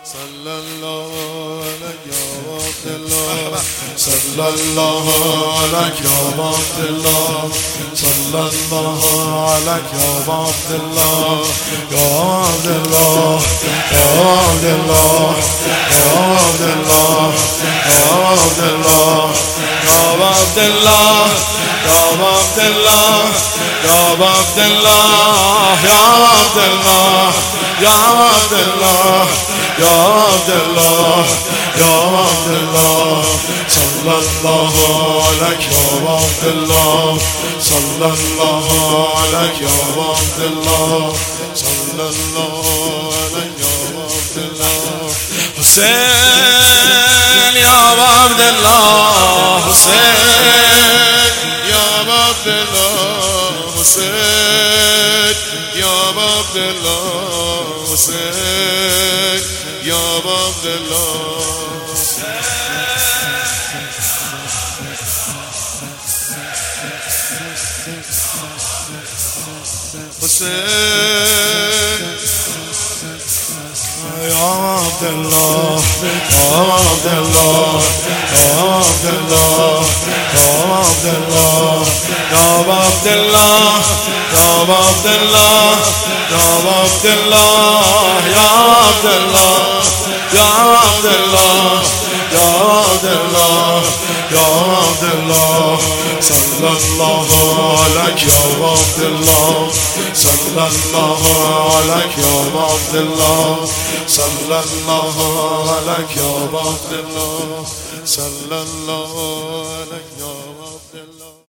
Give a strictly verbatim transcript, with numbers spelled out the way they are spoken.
صلى الله عليك يا عبد الله صلى الله عليك يا عبد الله صلى الله عليك يا عبد الله يا عبد الله يا عبد الله يا عبد الله يا عبد الله يا عبد الله يا عبد الله يا عبد الله يا عبد الله يا عبد الله يا عبد الله يا عبد الله صلى الله عليك يا عبد الله صلى الله عليك يا عبد الله صلى الله عليك يا عبد الله حسين يا عبد الله حسين يا عبد الله حسين يا عبد الله حسين يا عبد الله حسين يا عبد الله يا عبد الله يا عبد الله يا عبد الله يا عبد الله يا عبد الله يا عبد الله يا عبد الله يا عبد الله يا عبد الله يا عبد الله صلى الله عليك يا عبد الله صلى الله عليك يا عبد الله صلى الله عليك يا عبد الله صلى الله عليك يا